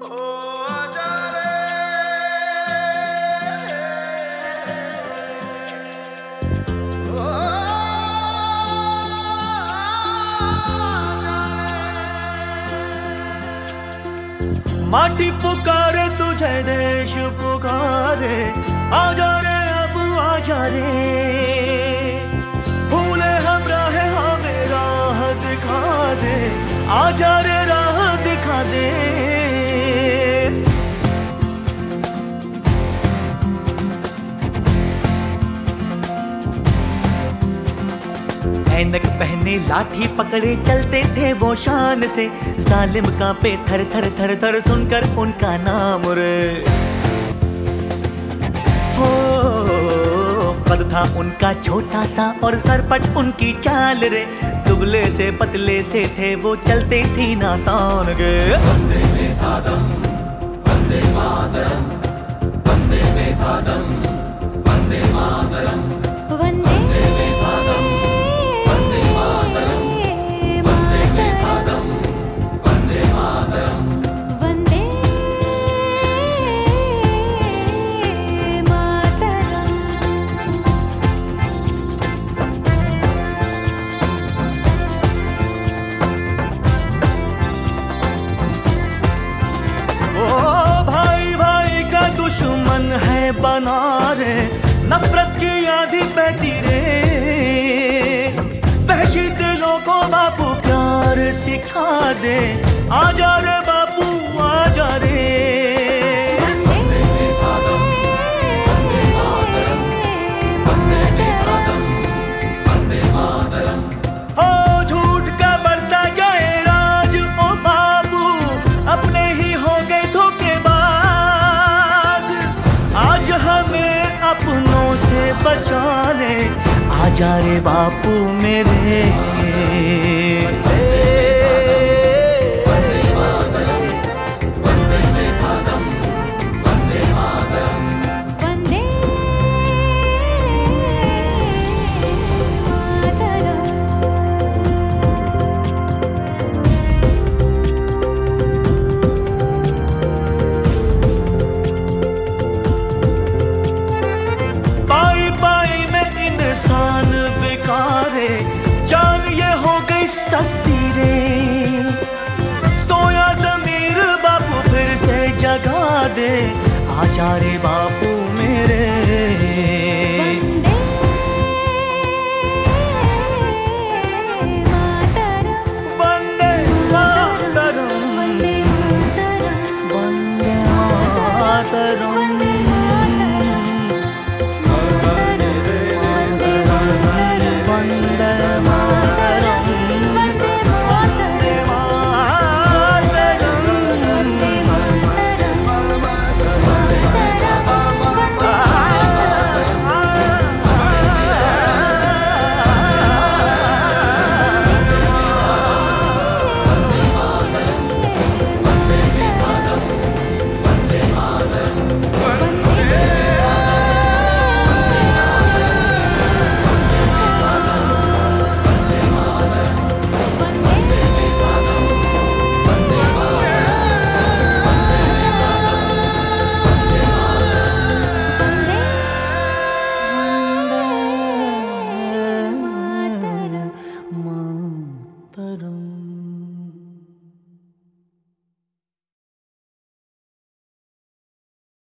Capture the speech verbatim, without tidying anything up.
माटी पुकारे तुझे, देश पुकारे, आजा रे अब आजा रे। भूले हम राह हमें राह दिखा दे, आजा रे राह दिखा दे। ऐनक पहने लाठी पकड़े चलते थे वो शान से, जालिम कांपे थर थर थर थर सुनकर उनका नाम रे। हो कद था उनका छोटा सा और सरपट उनकी चाल रे, दुबले से पतले से थे वो चलते सीना तान के। वंदे में था दम, वंदे मातरम, वंदे में था दम, वंदे मातरम, वंदे में था दम, वंदे मातरम, वंदे में था दम, वंदे मातरम, वंदे मातरम। ओ भाई भाई का दुश्मन है बना रे, नफरत की आंधी बहती रे। वहशी दिलों को बापू प्यार सिखा दे, आजा रे बापू आजा रे। वंदे में था दम, वंदे मातरम, वंदे में था दम, वंदे मातरम। हो झूठ का बढ़ता जाए राज ओ बाबू, अपने ही हो गए धोखेबाज। आज हमें अपनों से बचा ले, आजा रे बापू मेरे। वंदे मातरम, वंदे में था दम, वंदे मातरम, वंदे मातरम। पाई पाई में इंसान बेकारे, जान ये हो गई सस्ती रे। सोया ज़मीर बापू फिर से जगा दे, आजा रे बापू